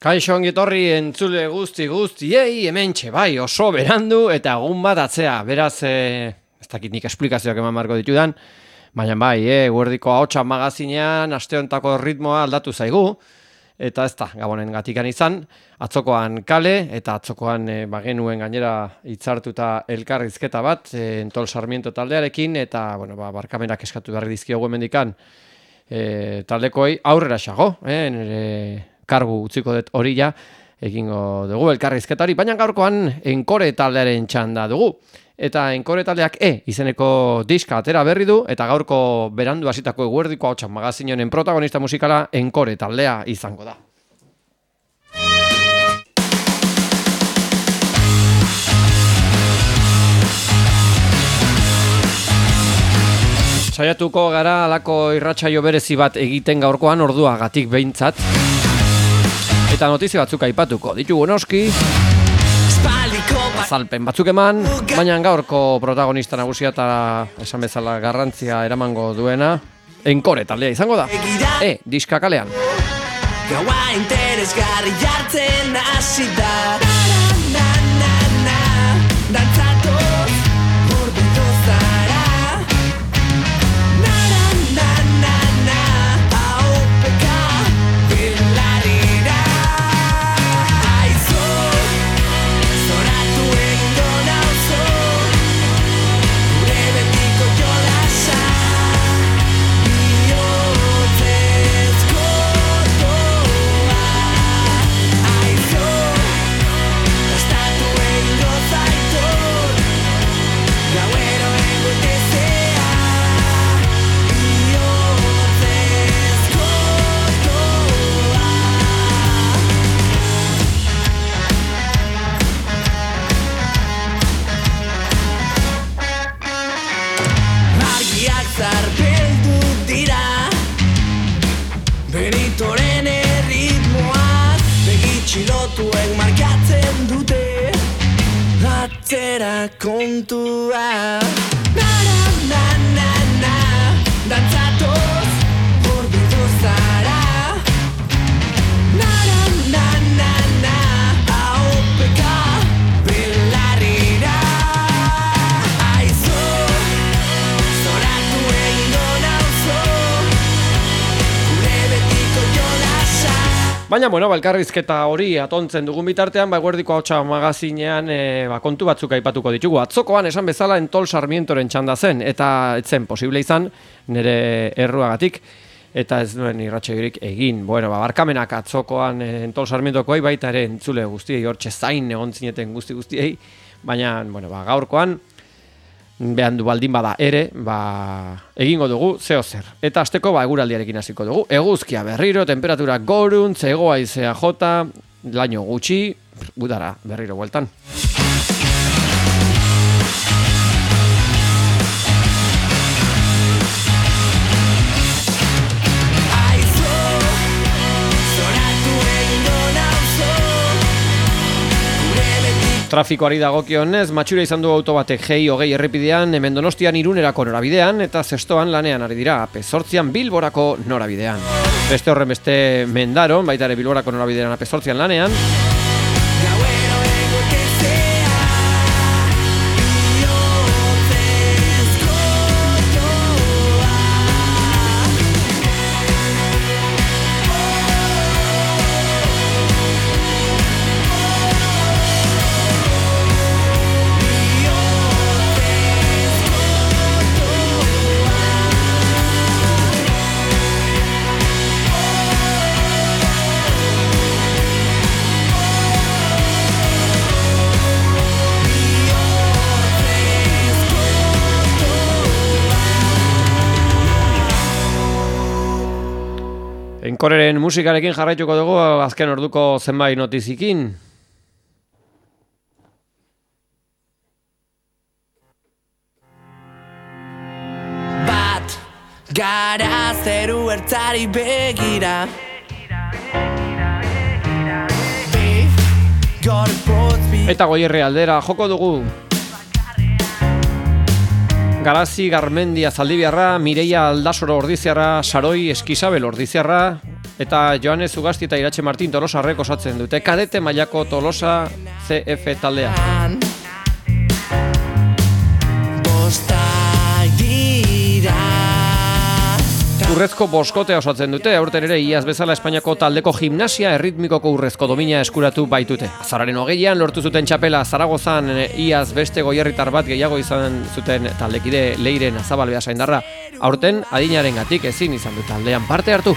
Kaixo ongi etorri entzule guztiei, hementxe bai oso berandu eta egun bat atzea. Beraz, ez dakit nik esplikazioak eman marko ditudan, baina bai, guerdiko ahotsa magazinean aste hontako ritmoa aldatu zaigu, eta ez da, gabonen gatikan izan, atzokoan kale, eta atzokoan bagenuen gainera hitzartuta elkarrizketa bat, Entol Sarmiento taldearekin, eta barkamenak eskatu berri dizkiogu hemendikan taldekoei aurrera xago, nire kargu utziko dut hori ja, egingo dugu elkarrizketari, baina gaurkoan Enkore taldearen txanda dugu. Eta Enkore taldeak izeneko diska atera berri du, eta gaurko berandu hasitako eguerdiko ahotsa magazinen protagonista musikala Enkore taldea izango da. Saiatuko gara alako irratsaio berezi bat egiten gaurkoan orduagatik behintzat. Eta notizia batzuk aipatuko ditugu noski, azalpen batzuk eman, baina gaurko protagonista nagusia eta esan bezala garrantzia eramango duena Enkore taldea izango da. Diska kalean. Gaua interesgarri jartzen hasi da. Dantzatoz, hurbildu zara. Kontua dantzatoz hurbildu zara. Aupeka belarrira. Aizo zoratu egingo nauzo gure betiko jolasa. Baina, elkarrizketa hori atontzen dugun bitartean, eguerdiko ahotsa magazinean kontu batzuk aipatuko ditugu. Atzokoan esan bezala Entol Sarmientoren txanda zen, eta etzen posible izan nire erruagatik, eta ez duen irratsaiorik egin. Barkamenak atzokoan Entol Sarmientokoi baita ere entzule guztiei, hortxe zain egon zineten guztiei, baina, gaurkoan, behan du baldin bada ere, egingo dugu zeo zer. Eta asteko eguraldiarekin hasiko dugu. Eguzkia berriro, temperatura goruntz, hego-haizea jota, laino gutxi, udara berriro bueltan. Trafikoari dagokionez, matxura izan du auto batek G20 errepidean, hemen Donostian Irunerako norabidean, eta Zestoan lanean ari dira, AP8 Bilborako norabidean. Beste horren beste Mendaron, baita ere Bilborako norabidean AP8 lanean. Enkoreren musikarekin jarraituko dugu azken orduko zenbait notizikin. Bat gara zeru ertzari begira. Eta Goierri aldera joko dugu. Garazi Garmendia Zaldibiarra, Mireia Aldasoro Ordiziarra, Saroi Eskizabel Ordiziarra, eta Joanes Ugasti eta Iratxe Martin Tolosarrek osatzen dute kadete mailako Tolosa CF taldea. Urrezko boskotea osatzen dute, aurten ere iaz bezala Espainiako taldeko gimnasia erritmikoko urrezko domina eskuratu baitute. Azararen 20an lortu zuten txapela Zaragozan iaz beste goierritar bat gehiago izan zuten taldekide Leiren Azabal Beasaindarra. Aurten adinarengatik ezin izan du taldean parte hartu.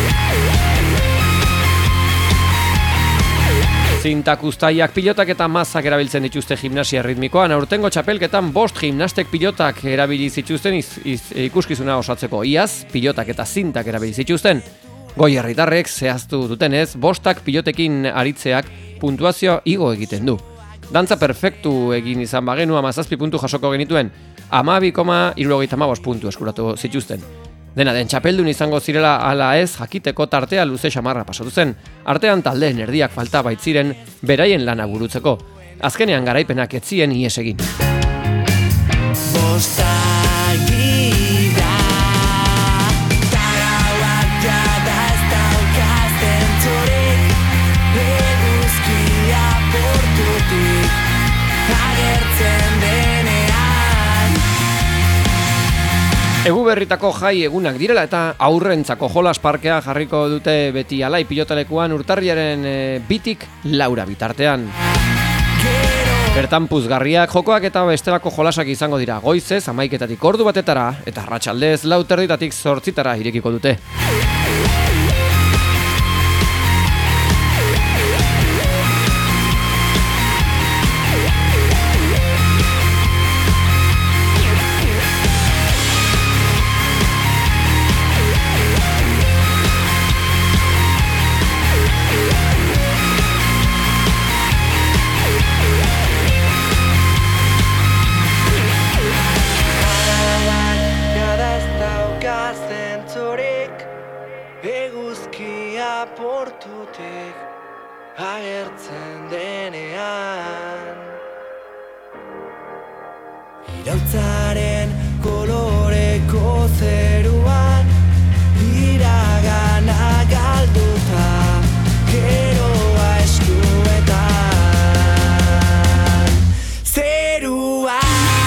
Zintak, uztaiak, pilotak eta mazak erabiltzen dituzte gimnasia erritmikoan. Aurtengo txapelketan 5 gimnastek pilotak erabili zituzten ikuskizuna osatzeko. Iaz, pilotak eta zintak erabili zituzten. Goierritarrek zehaztu dutenez, 5 pilotekin aritzeak puntuazio igo egiten du. Dantza perfektu egin izan bagenu 17 puntu jasoko genituen, 12,75 puntu eskuratu zituzten. Dena den txapeldun izango zirela ala ez jakiteko tartea luze xamarra pasatu zen. Artean taldeen erdiak falta baitziren beraien lana burutzeko. Azkenean garaipenak ez zien ihes egin. Egu berritako jai egunak direla eta aurrentzako jolas parkea jarriko dute beti alai pilotalekuan urtarriaren 2tik 4 bitartean. Bertan puzgarriak, jokoak eta bestelako jolasak izango dira. Goizez 11:00 ordu batetara eta arratsaldez 4:30 8:00 irekiko dute. Agertzen denean Iraultzaren koloreko zeruan Iragana galduta Geroa eskuetan Zerua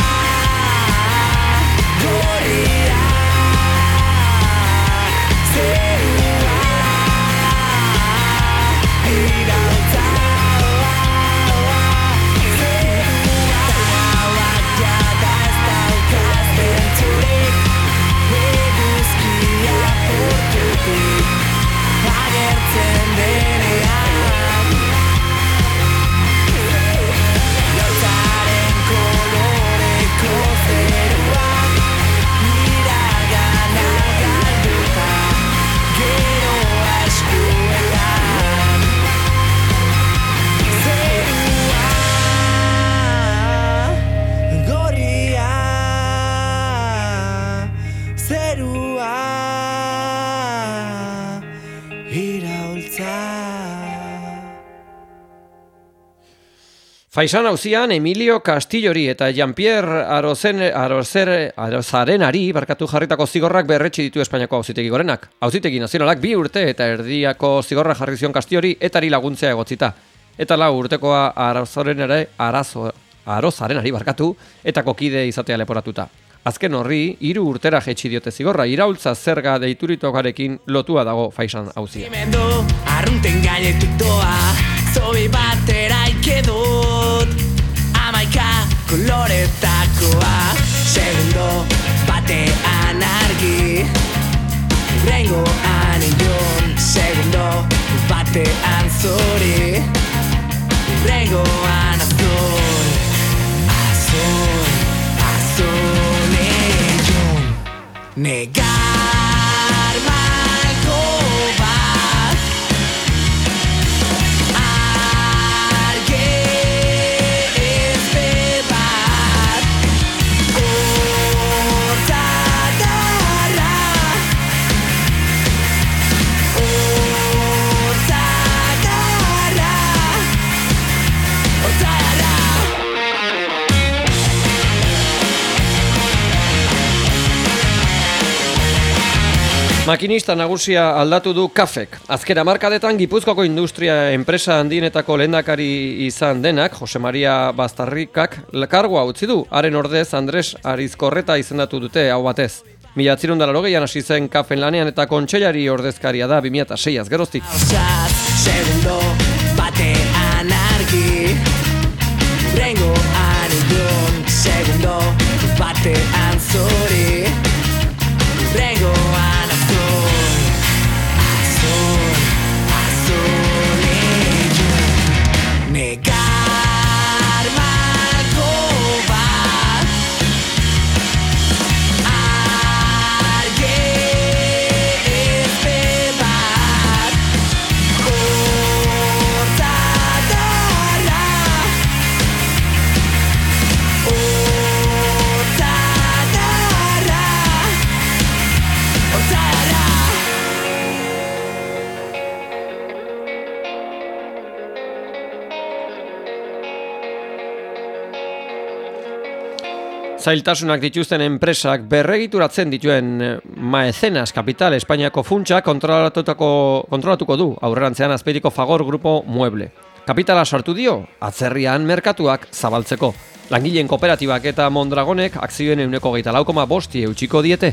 gorria Zerua Faisan auzian Emilio Castillori eta Jean-Pierre Arozarenari jarritako zigorrak berretsi ditu Espainiako auzitegi gorenak. Auzitegi nazionalak 2 urte eta erdiako zigorra jarri zion Castillori etari laguntzea egotzita. Eta 4 urtekoa Arozarenari eta kokide izatea leporatuta. Azken horri 3 urtera jetxi diote zigorra, iraultza zerga deituritokarekin lotua dago Faisan auzia. Arrunten gainetik doa Zobi batera ikedut 11 koloretakoa Segundo batean argi Rengoan ilun Segundo batean zori Rengoan azul Azul, azul ilun Negar malko bat Makinista nagusia aldatu du Kafek. Azken hamarkadetan Gipuzkoako industria enpresa handienetako lehendakari izan denak, Jose Maria Bastarrikak, kargua utzi du. Haren ordez Andres Arizkorreta izendatu dute hau batez. 1980an hasi zen Kafen lanean eta kontseilari ordezkaria da 2006az geroztik. Segundo batean argi Rengoan idun Segundo batean zori Rengoan Negar malko bat Arge ezpe bat Hortadarra Zailtasunak dituzten enpresak berregituratzen dituen Maecenas Capital Espainiako funtsa kontrolatuko du aurrerantzean Azpeitiko Fagor Grupo Mueble. Kapitala sartu dio, atzerrian merkatuak zabaltzeko. Langileen kooperatibak eta Mondragonek akzioen 24,5 eutxiko diete.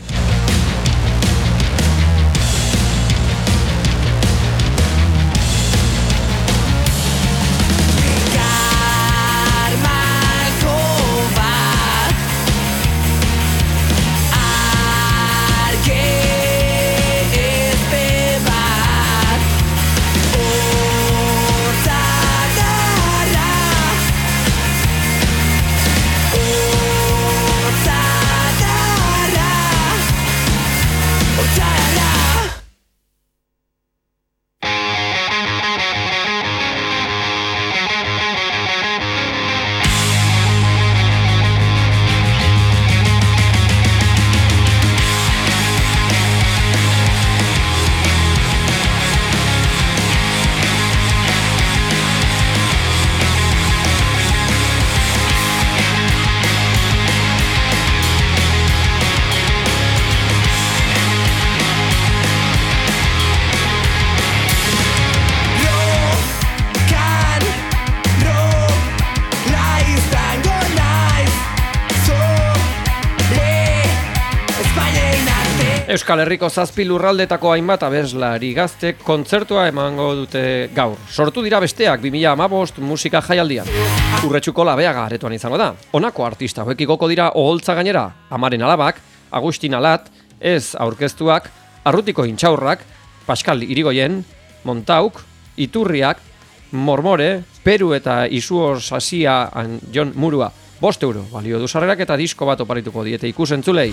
Euskal Herriko 7 lurraldetako hainbat abeslari gaztek kontzertua emango dute gaur. Sortu dira besteak 2015 musika jaialdian. Urretxuko Labeaga aretoan izango da. Honako artista hauek igoko dira oholtza gainera. Amaren alabak, Agustin Alat, ez aurkeztuak, Arrutiko Intxaurrak, Pascal Irigoyen, Montauk, Iturriak, Mormore, Peru eta Isuor Sasia Jon Murua. 5 euro balio du sarrerak eta disko bat oparituko diete ikusentzulei.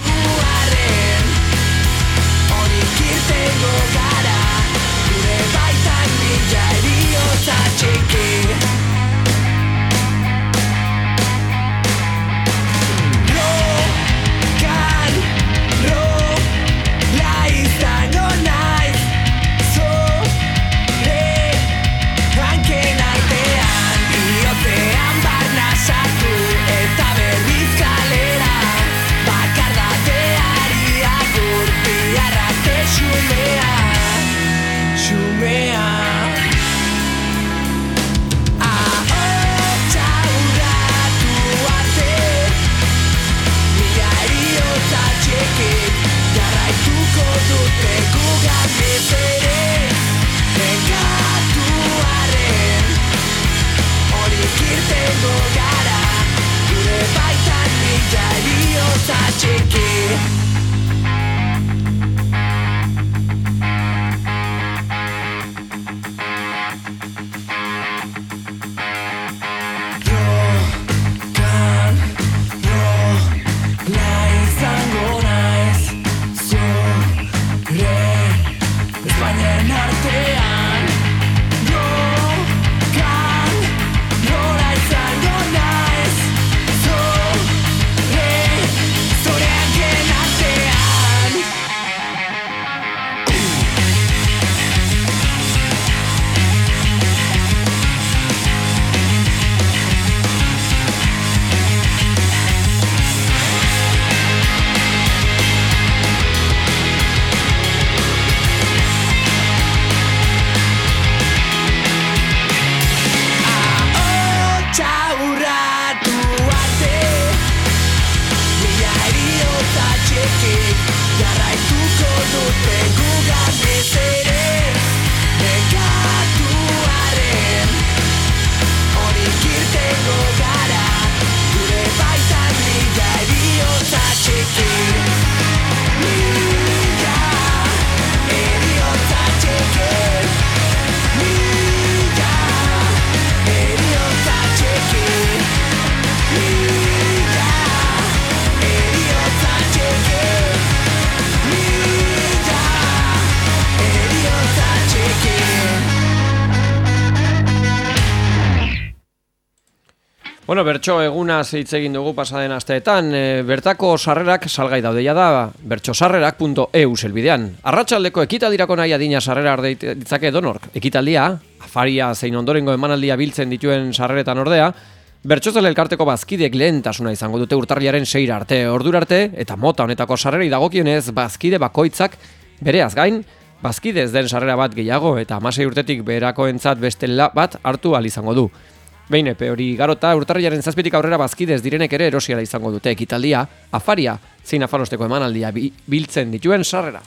Bueno, bertso egunaz hitz egin dugu pasaden asteetan, bertako sarrerak salgai daudeia da, bertsosarrerak.eu zelbidean. Arratsaldeko ekitaldirako nahi adina sarrera ditzake edonork. Ekitaldia, afaria zein ondorengo emanaldia biltzen dituen sarreretan ordea, Bertsozale elkarteko bazkideek lehentasuna izango dute urtarrilaren 6 arte, ordura arte, eta mota honetako sarrerei dagokionez bazkide bakoitzak bereaz gain, bazkidez den sarrera bat gehiago eta 16 urtetik beherakoentzat beste bat hartu ahal izango du. Behin epe hori garota, urtarrilaren 7tik aurrera bazkidez direnek ere erosiara izango dute ekitaldia, afaria, zein afarosteko emanaldia biltzen dituen sarrera.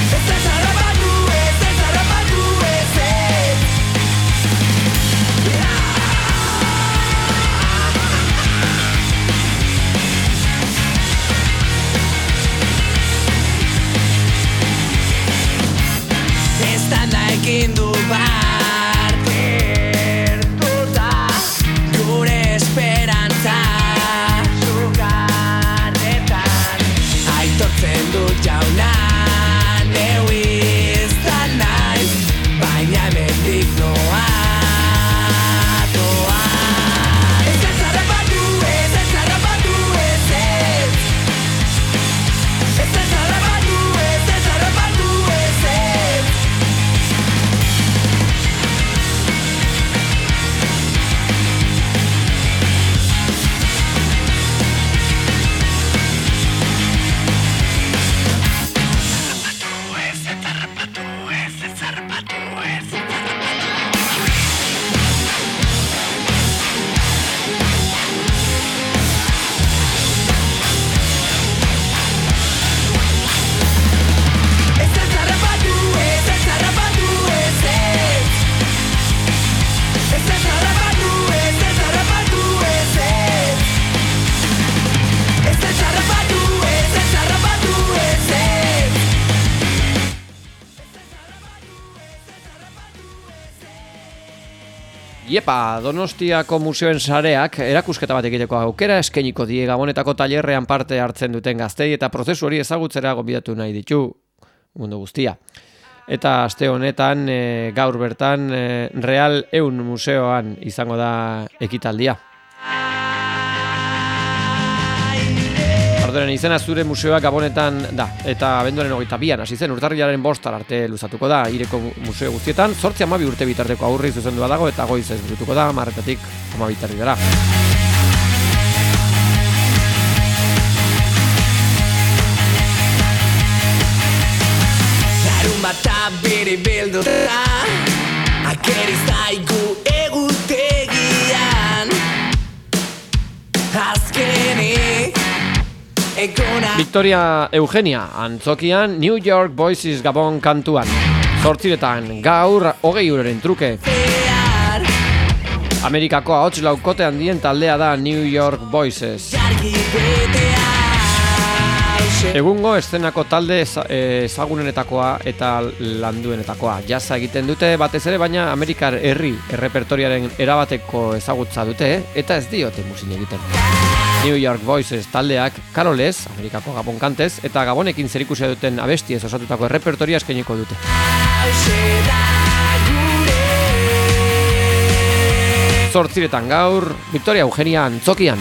Ekin du parte hartuta gure esperantza zugarretan aitortzen dut jauna neu izan naiz baina mendik noa ez harrapatu Iepa, Donostiako museoen sareak erakusketa bat egiteko aukera eskainiko die Gabonetako tailerrean parte hartzen duten gaztei eta prozesu hori ezagutzera gonbidatu nahi ditu mundu guztia. Eta aste honetan gaur bertan Real Eun museoan izango da ekitaldia. Orduan izena zure museoa Gabonetan da, eta abenduaren 22an hasi zen urtarrilaren 5 arte luzatuko da Ireko museo guztietan, 8-12 urte bitarteko aurri zuzendua dago eta goiz ez burutuko da 10-tik 12 dara. Larun bata biribilduta akeri zaigu egutegian azkenik Victoria Eugenia, Antzokian, New York Voices Gabon kantuan. 8 gaur 20 euroren truke. Amerikako ahots laukote handien taldea da New York Voices. Egungo eszenako talde ezagunenetakoa eta landuenetakoa. Jazza egiten dute batez ere, baina Amerikar herri errepertoriaren erabateko ezagutza dute eta ez diote muzin egiten. New York Voices taldeak Carolez, Amerikako Gabon kantez, eta Gabonekin zerikusia duten abestiez osatutako errepertoria eskainiko dute. 8 gaur, Victoria Eugenia Antzokian.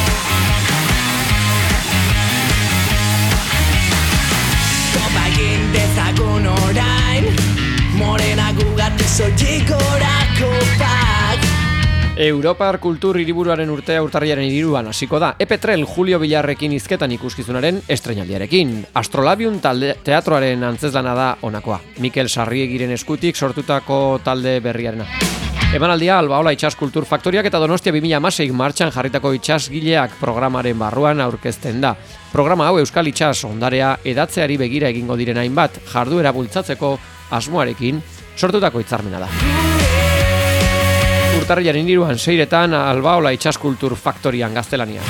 Topa egin dezagun orain morena gugatu soilik orako pak Europar Kultur Hiriburuaren urtea urtarrilaren 3an hasiko da. Epetren Julio Villarrekin hizketan ikuskizunaren estreinaldiarekin. Astrolabium teatroaren antzezlana da honakoa. Mikel Sarriegiren eskutik sortutako talde berriarena. Emanaldia Albaola Itsas Kultur Faktoriak eta Donostia 2016 martxan jarritako itsasgileak programaren barruan aurkezten da. Programa hau Euskal Itsas ondarea edatzeari begira egingo diren hainbat jarduera bultzatzeko asmoarekin sortutako hitzarmena da. Urtarrilaren 3an 6etan Albaola Itsas Kultur Faktorian gaztelanian.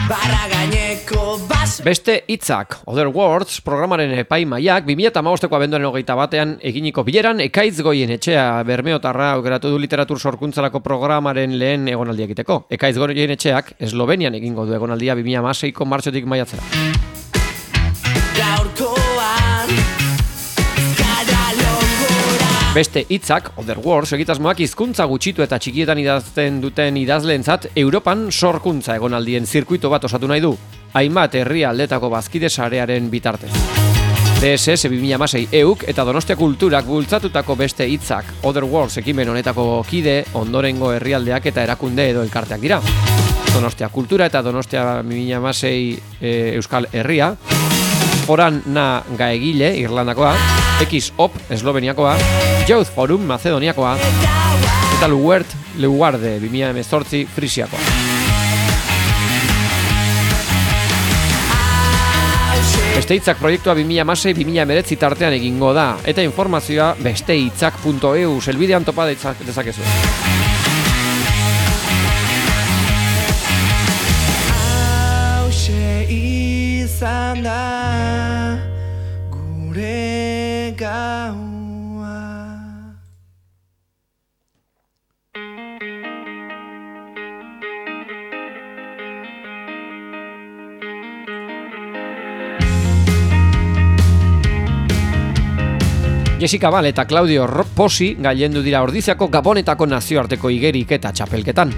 barra gaineko bas. Beste hitzak, Other Words, programaren epaimaiak 2015ko abenduaren 21 eginiko bileran Ekaitz Goienetxea Bermeotarra aukeratu du literatur sorkuntzalako programaren lehen egonaldia egiteko. Ekaitz Goienetxeak Eslovenian egingo du egonaldia 2016ko martxotik maiatzera. Gaurkoan gara logora. Beste hitzak, Other Words, egitasmoak hizkuntza gutxitu eta txikietan idazten duten idazleentzat Europan sorkuntza egonaldien zirkuito bat osatu nahi du. Hainbat herrialdetako bazkide sarearen bitartez. DSS 2016 EUK eta Donostia Kulturak bultzatutako beste hitzak Other Words ekimen honetako kide ondorengo herrialdeak eta erakunde edo elkarteak dira. Donostia Kultura eta Donostia 2016 Euskal Herria, Forana Gaegile Irlandakoa, XOP Esloveniakoa, Youth Forum Macedoniakoa eta Luguarde 2018 Frisiakoa. Beste hitzak proiektua 2016-2019 tartean egingo da, eta informazioa besteitzak.eu selbidean topa dezakezu. Hauxe izan da gure gaua. Jessica Bal eta Claudio Posi gailendu dira Ordiziako Gabonetako nazioarteko igerik eta txapelketan.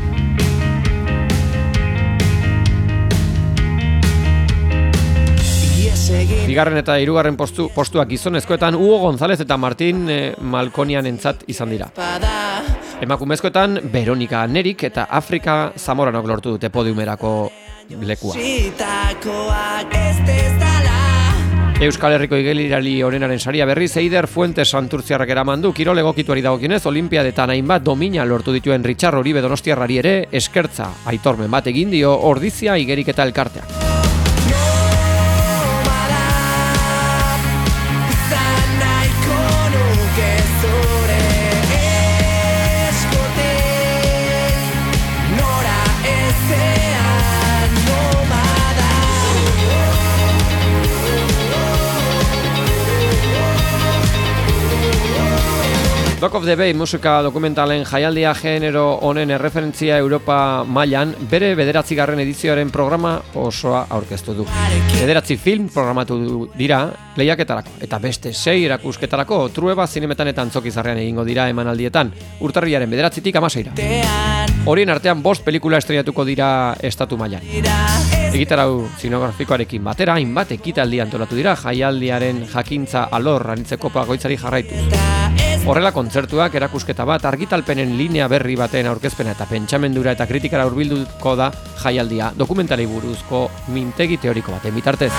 Bigarren eta hirugarren postuak gizonezkoetan Hugo González eta Martín Malkonian entzat izan dira. Emakumezkoetan Veronika Nerik eta Afrika Zamoranok lortu dute podiumerako lekua. Euskal Herriko igelirali onenaren saria berriz Eider Fuentes Santurtziarrak eraman du. Kirol egokituari dagokionez Olimpiadetan hainbat domina lortu dituen Richard Oribe Donostiarrari ere eskertza aitormen bat egin dio Ordizia igeriketa elkarteak. Dock of the Bay musika dokumentalen jaialdia genero honen erreferentzia Europa mailan bere 9. edizioaren programa osoa aurkeztu du. 9 film programatu dira lehiaketarako eta beste 6 erakusketarako Trueba zinemetan eta Antzokizarrean egingo dira emanaldietan urtarrilaren 9tik 16. Horien artean 5 pelikula estrenatuko dira estatu mailan. Egitarau zinografikoarekin batera hainbat ekitaldi antolatu dira jaialdiaren jakintza alor anitzeko bakoitzari jarraitu. Horrela kontzertuak, erakusketa bat, argitalpenen linea berri baten aurkezpena eta pentsamendura eta kritikara hurbilduko da jaialdia dokumentalei buruzko mintegi teoriko baten bitartez.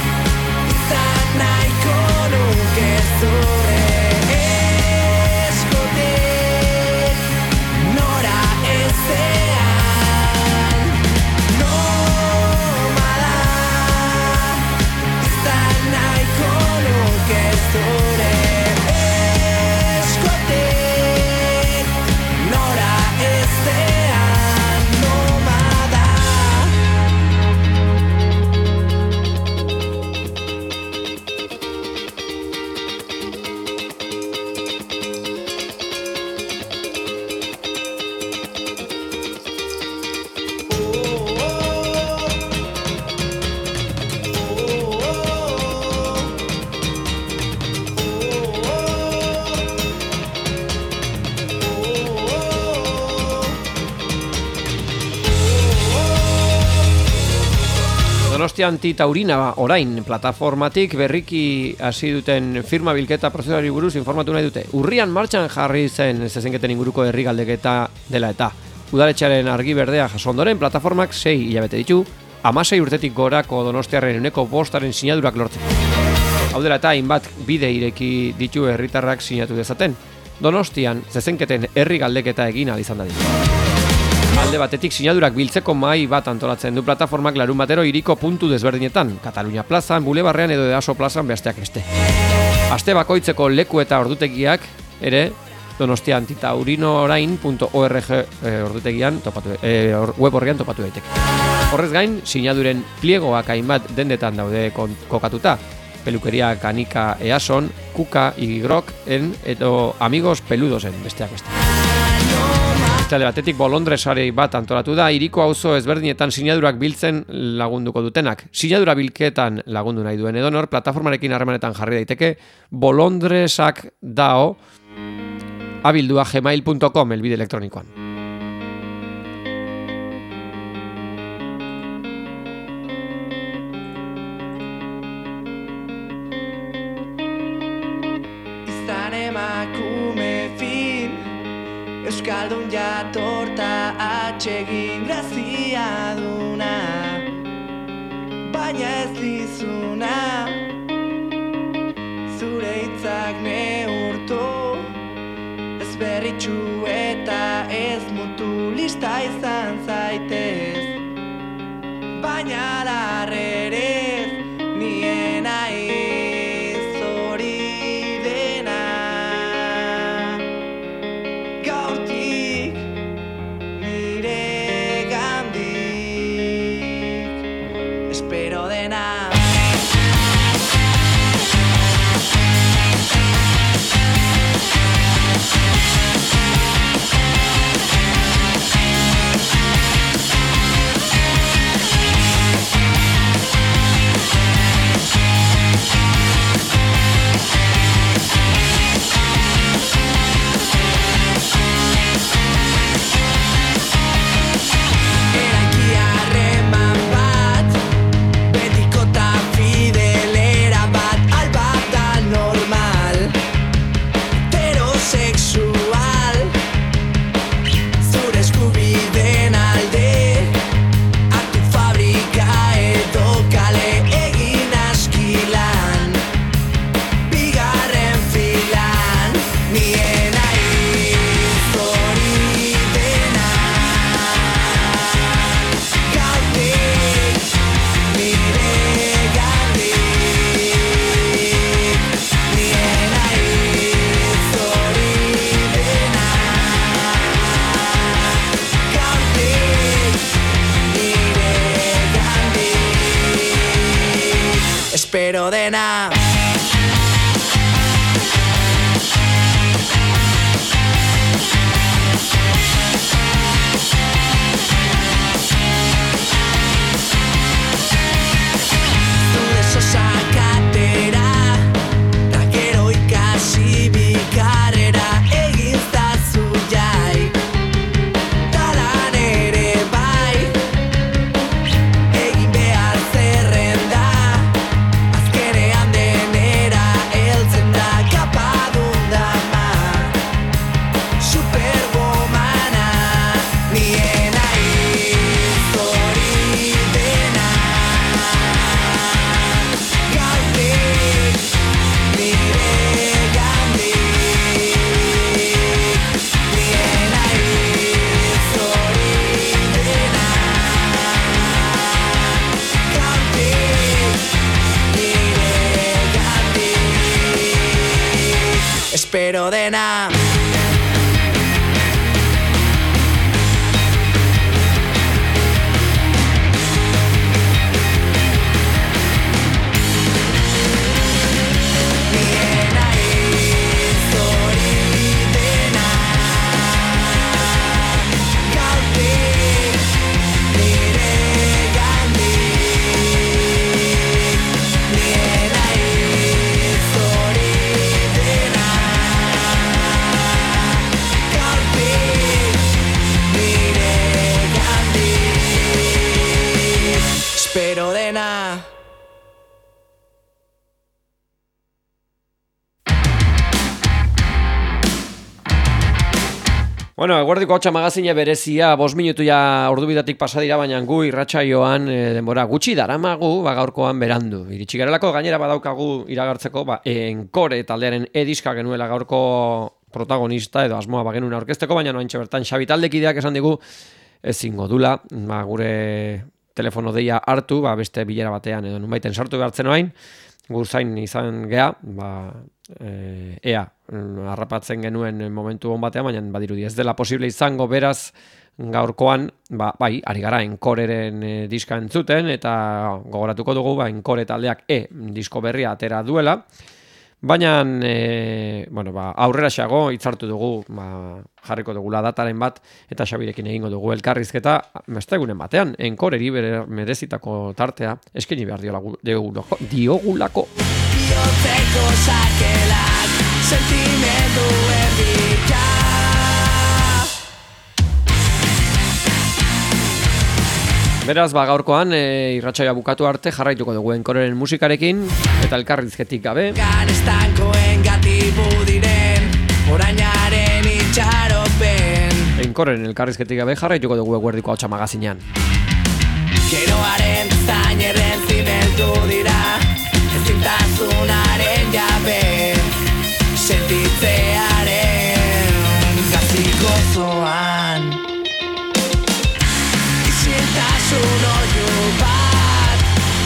Donostia Antitaurina orain plataformatik berriki hasi duten firma bilketa prozedurari buruz informatu nahi dute. Urrian martxan jarri zen zezenketen inguruko herri galdeketa dela eta udaletxearen argi berdea jaso ondoren plataformak 6 hilabete ditu, 16 urtetik gorako Donostiarren 5% sinadurak lortzeko. Hau dela eta hainbat bide ireki ditu herritarrak sinatu dezaten. Donostian zezenketen herri galdeketa egin ahal izan dadin. Alde batetik sinadurak biltzeko mahai bat antolatzen du plataformak larunbatero hiriko puntu desberdinetan, Katalunia plazan, Bulebarrean edo Easo plazan besteak beste. Aste bakoitzeko leku eta ordutegiak ere donostiaantitaurinorain.org ordutegian web horrian topatu daiteke. Horrez gain, sinaduren pliegoak hainbat dendetan daude kokatuta. Pelukeria Kanika Eason, Kuka Igroken edo Amigos Peludosen, besteak beste. Alde batetik bolondresari bat antolatu da, hiriko auzo ezberdinetan sinadurak biltzen lagunduko dutenak. Sinadura bilketan lagundu nahi duen edonor, plataformarekin harremanetan jarri daiteke, bolondresak dao abildua gmail.com elbide elektronikoan. Euskaldun jatorta atsegin grazia duna, baina ez dizuna, zure hitzak neurtu, ez berritxu eta ez mutu lista izan zaitez, baina larrerez nien aiz hori dena. Gaurtik nire gandik espero dena. Espero dena. Zure sosakatera, ta gero ikasi bikarrera egin zazu jai. Talan ere bai, egin behar zerrenda. Azkenean denera heltzen da kapadun dama, superwomana, nien aiz hori dena. Gaurtik nire gandik, nien aiz hori dena. Gaurtik nire gandik, espero dena. Nien aiz hori dena. Gaurtik nire gandik, nien aiz hori dena. Gaurtik nire gandik, espero dena. Bueno, eguerdiko 8 magazine berezia, 5 minutu ja ordubidatik pasa dira, baina gu irratsaioan denbora gutxi daramagu, gaurkoan berandu. Iritsi garelako gainera badaukagu iragartzeko, Encore taldearen ediska genuela gaurko protagonista edo asmoa bagenuen aurkezteko, baina noaintxe bertan Xabi taldekideak esan digu ezingo dula, gure telefono deia hartu, beste bilera batean edo nunbaiten sartu behartzen oain, gur zain izan gea, ea harrapatzen genuen momentu on batean, baina badirudi ez dela posible izango, beraz gaurkoan, bai, ari gara Enkoreren diska entzuten, eta gogoratuko dugu, Enkore taldeak disko berria atera duela, baina, aurreraxeago hitzartu dugu, jarriko dugula dataren bat, eta Xabirekin egingo dugu elkarrizketa, egunen batean, Enkoreri bere merezitako tartea, eskaini behar diogulako. Bihotzeko sakelak, sentimenduen bila. Beraz, gaurkoan, irratsaioa bukatu arte jarraituko dugu Enkoreren musikarekin, eta elkarrizketik gabe. Estankoen gatibu diren, orainaren itxaropen. Enkoreren elkarrizketik gabe jarraituko dugu Eguerdiko Ahotsa magazinean. Geroaren zainerren zimentu dira, ezintasunaren jabe, sentitzearen gaziko zoan. Isiltasun oiu bat,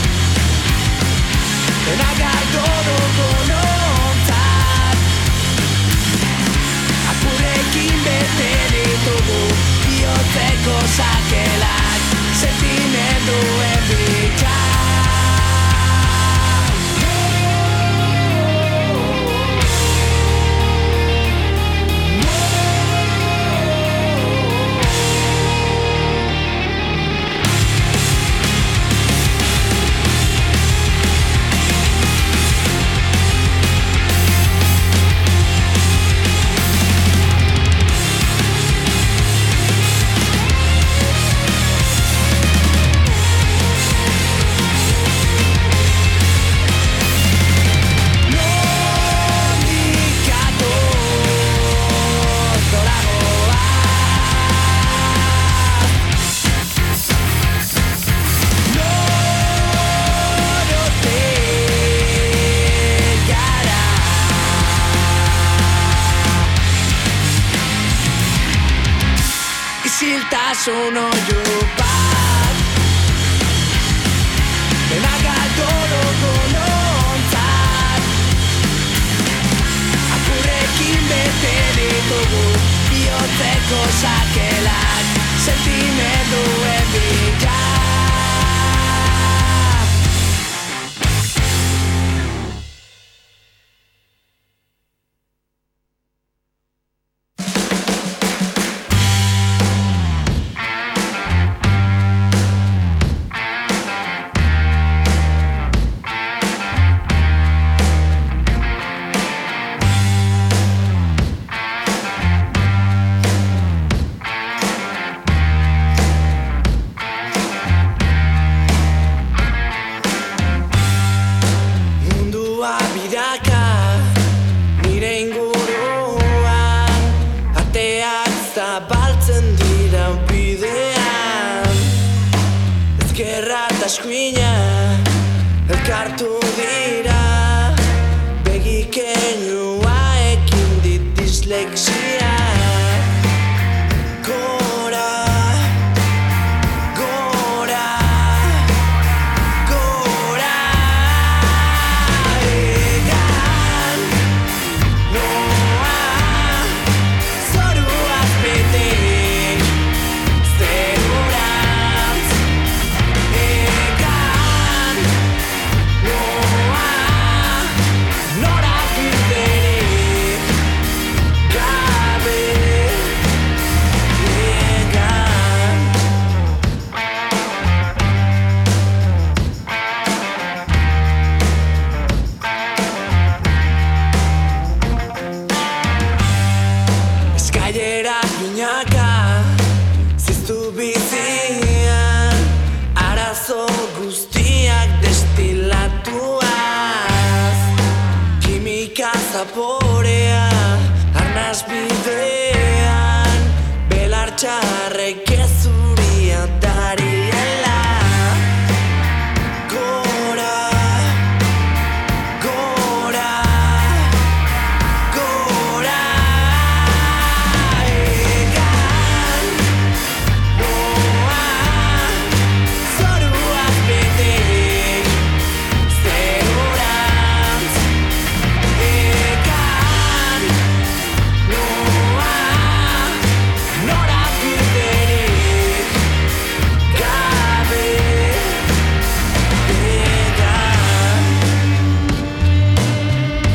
denak galdu dugun ontzat, apurekin bete ditugu bihotzeko sakelak, sentimenduen bila. Isiltasun oiu bat, denak galdu dugun ontzat, apurrekin bete ditugu bihotzeko sakelak, sentimenduen bila. Eskuina elkartu dira, begikeinua ekin dit dislexia. Gora, gora, gora, egan noa, zoruaz bete, zerurantz. Nora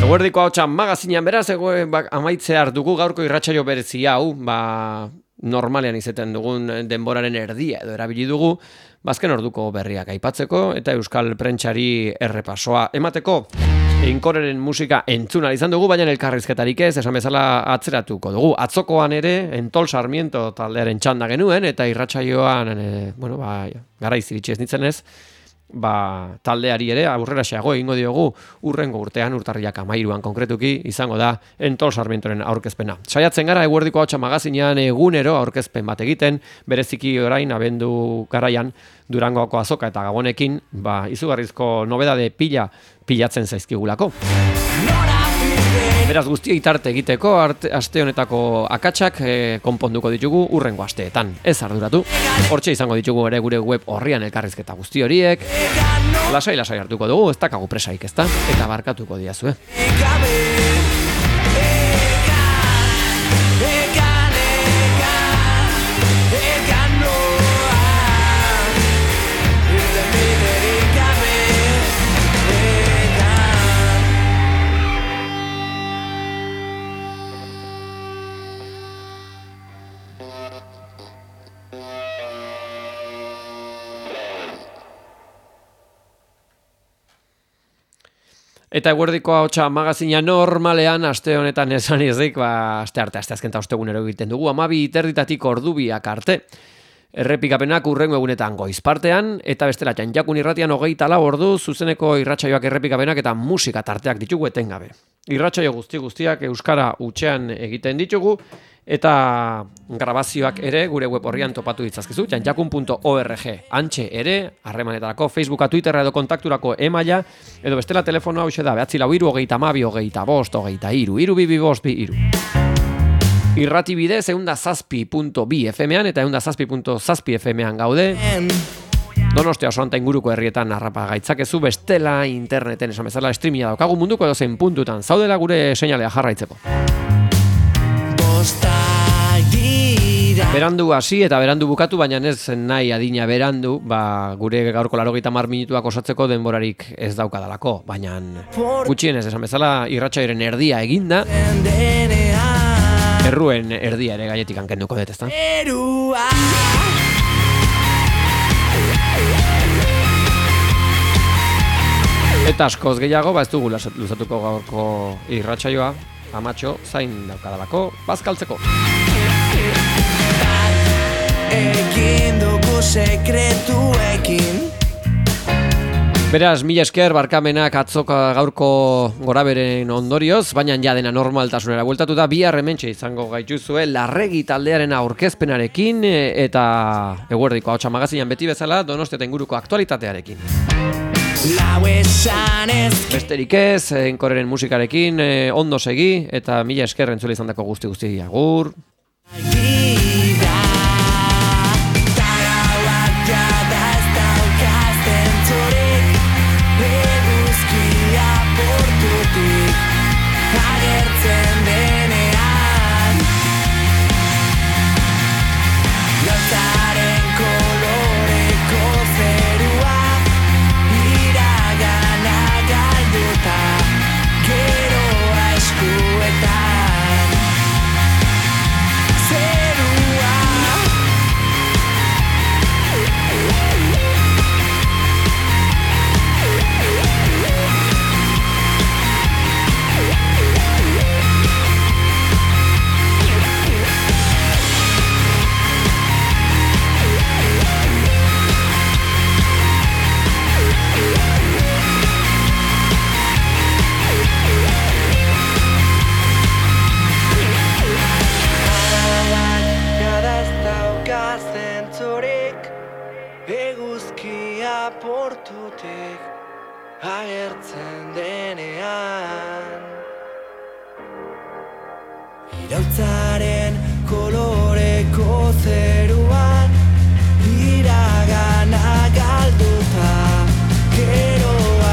Eguerdiko Ahotsa magazinean beraz, amaitzear dugu gaurko irratsaio berezi hau, normalean izaten dugun denboraren erdia edo erabili dugu, bazken orduko berriak aipatzeko eta euskal prentsari errepasoa emateko. Inkoreren musika entzuna izan dugu, baina elkarrizketarik ez, esan bezala atzeratuko dugu. Atzokoan ere, Entol Sarmiento taldearen txanda genuen, eta irratsaioan, garaiz iritsi ez nintzen ez, taldeari ere aurrera xeago egingo diogu urrengo urtean, urtarriak 13an konkretuki izango da Entol Sarmientoren aurkezpena. Saiatzen gara Eguerdiko Ahotsa magazinean egunero aurkezpen bat egiten, bereziki orain abendu garaian Durangoko azoka eta Gabonekin, izugarrizko nobedade pilatzen zaizkigulako. Beraz guztiei tarte egiteko aste honetako akatsak konponduko ditugu urrengo asteetan. Ez arduratu. Hortxe izango ditugu ere gure web orrian elkarrizketa guzti horiek. Lasai hartuko dugu, ez dakagu presaik, ezta? Eta barkatuko diazue. Eta Eguerdiko Ahotsa magazina normalean aste honetan esan ezik, aste azken eta ostegunero egiten dugu, 12:30 ordubiak arte. Errepikapenak urrengo egunetan goiz partean, eta bestela Txantxakun irratian 24 ordu zuzeneko irratsaioak errepikapenak eta musika tarteak ditugu etengabe. Irratsaio guztiak euskara hutsean egiten ditugu, eta grabazioak ere gure web orrian topatu ditzazkizu, txantxakun.org. Antxe ere, harremanetarako Facebooka, Twitterra edo kontakturako emaila, edo bestela telefonoa hau da, 942-22-25-23, Irrati bidez, 107.2 FM-an eta 107.7 FM-an gaude. Donostia oso anta inguruko herrietan harrapa gaitzakezu, bestela interneten esan bezala streamia daukagu munduko edozein puntutan. Zaudela gure seinalea jarraitzeko. Berandu hasi eta berandu bukatu, baina ez nahi adina berandu, gure gaurko 80 minutuak osatzeko denborarik ez daukadalako, baina gutxienez esan bezala irratsaioaren erdia eginda, erruen erdia ere gaietik kenduko dut, ezta? Eta askoz gehiago, ez dugu luzatuko gaurko irratsaioa, amatxo zain daukadalako, bazkaltzeko. Egin dugu sekretuekin. Beraz, mila esker barkamenak atzoka gaurko goraberen ondorioz, baina ja dena normaltasunera bueltatu da, bihar hementxe izango gaituzue Larregi taldearen aurkezpenarekin eta Eguerdiko Ahotsa magazinean beti bezala Donostia eta inguruko aktualitatearekin. Besterik ez, Inkoreren musikarekin ondo segi eta mila esker entzule izandako guzti agur. Agertzen denean Iraultzaren koloreko zeruan iragana galduta geroa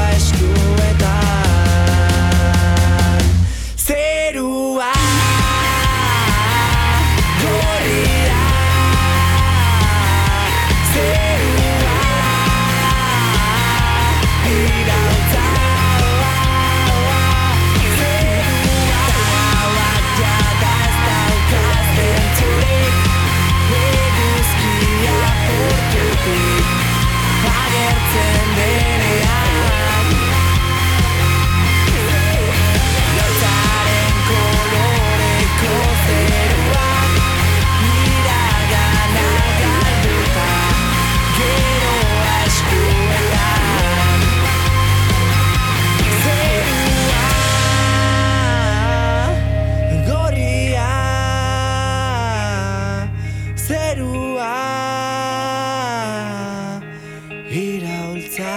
eskuetan zerua gorria zerua iraultza zerua iraultza.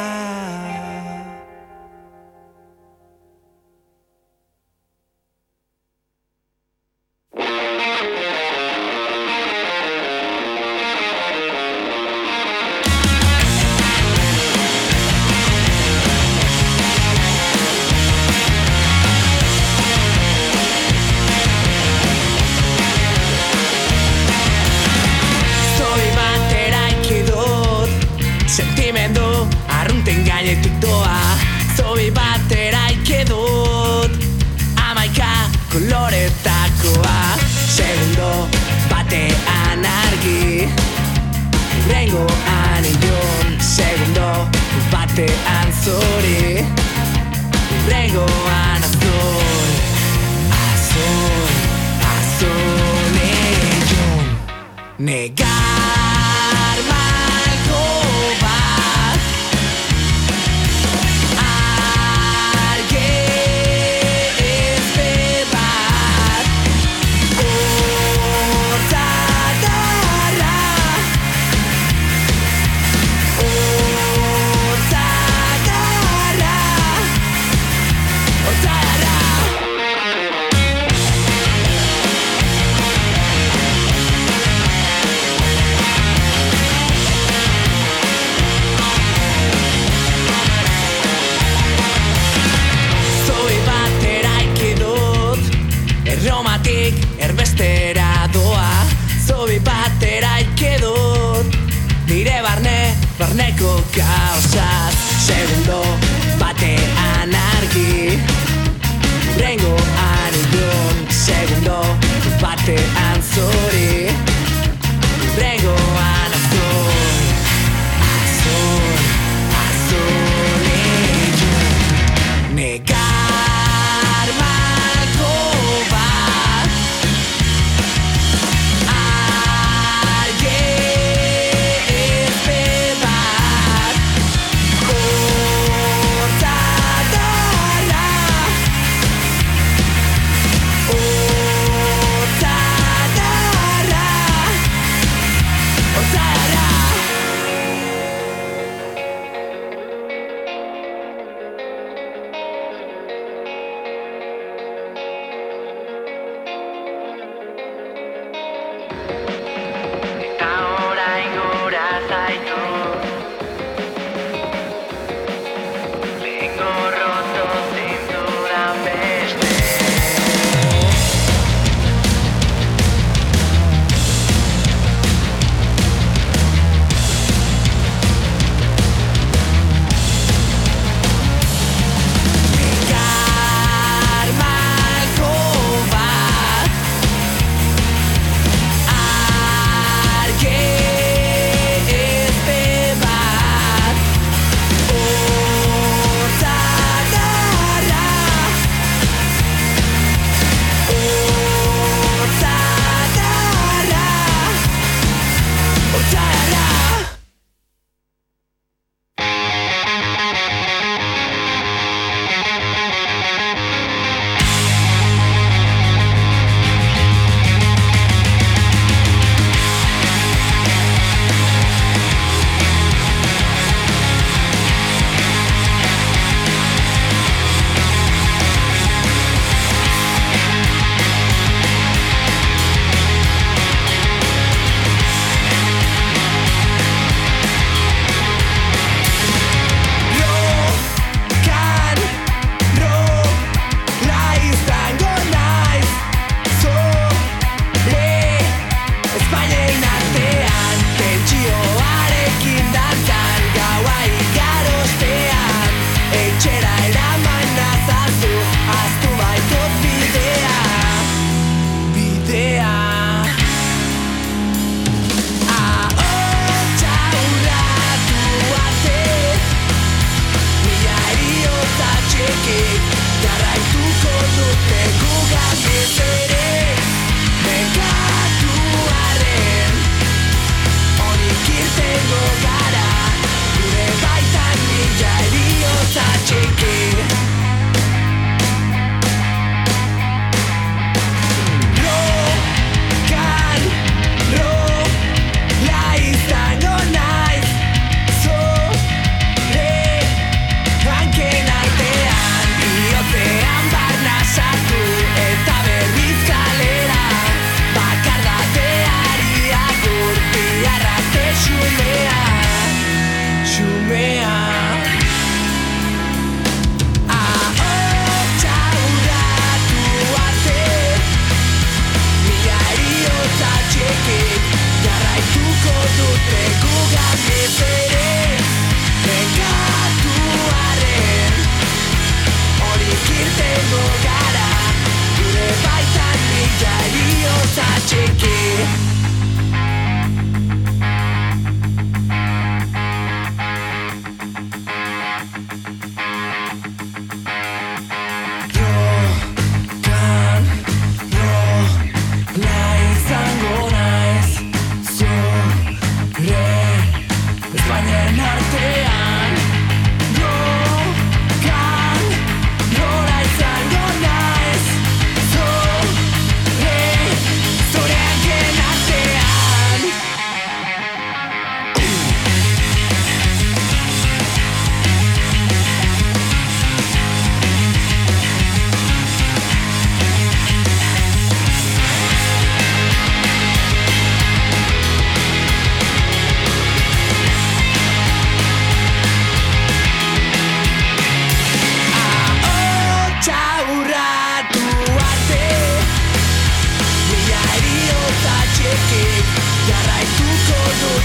Sentimendu arrunten gainetik doa, zobi bat eraiki dut, 11 koloretakoa. Segundo batean argi, rengoan ilun. Segundo batean zuri, rengoan azul. Azul, azul ilun. Negar malko bat, argi ezbe bat, hortzagarra, hortzagarra, hortzagarra. Zoe bat eraiki dut, Erromatik erbestera doa. Zoe bat eraiki dut, nire barneko kaosaz. Segundo batean argi, rengoan ilun. Segundo batean zuri, rengoan azul. Azul, azul ilun. Negar malko bat, argi ezbe bat, hortzagarra,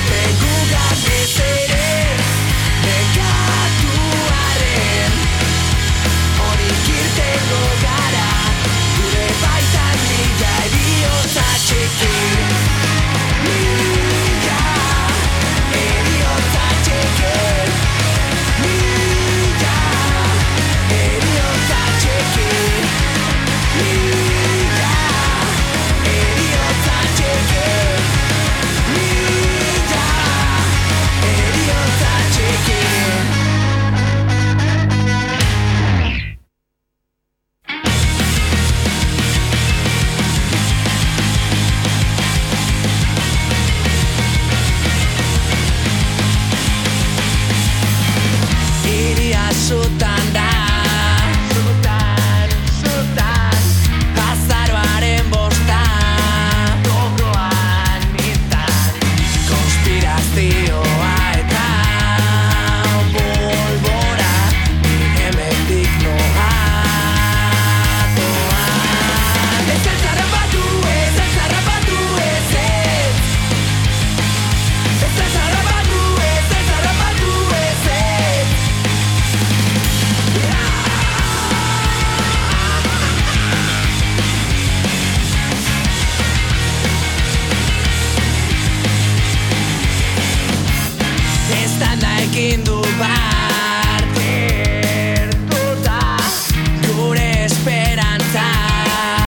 Egugan ez ere nekatuaren horik irtengo gara gure baitan mila eriotza txiki mila eriotza txiki mila eriotza txiki mila eriotza txiki mila eriotza txiki. Iria sota